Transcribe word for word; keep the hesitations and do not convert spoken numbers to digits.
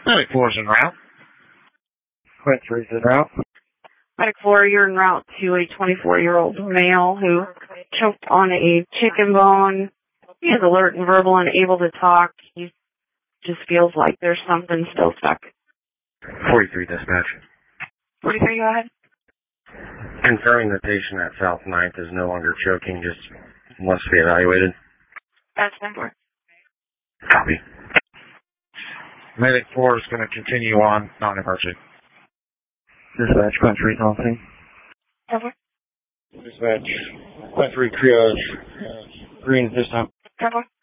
Medic four is en route. Quint three is en route. Medic four, you're en route to a twenty-four-year-old male who choked on a chicken bone. He is alert and verbal and able to talk. He just feels like there's something still stuck. forty-three dispatch. forty-three, go ahead. Confirming the patient at South ninth is no longer choking, just wants to be evaluated. That's ten four. Copy. Medic four is going to continue on, non-emergency. Dispatch, Quint three, on scene. ten four. Dispatch, Quint three triage, uh, green this time. ten four.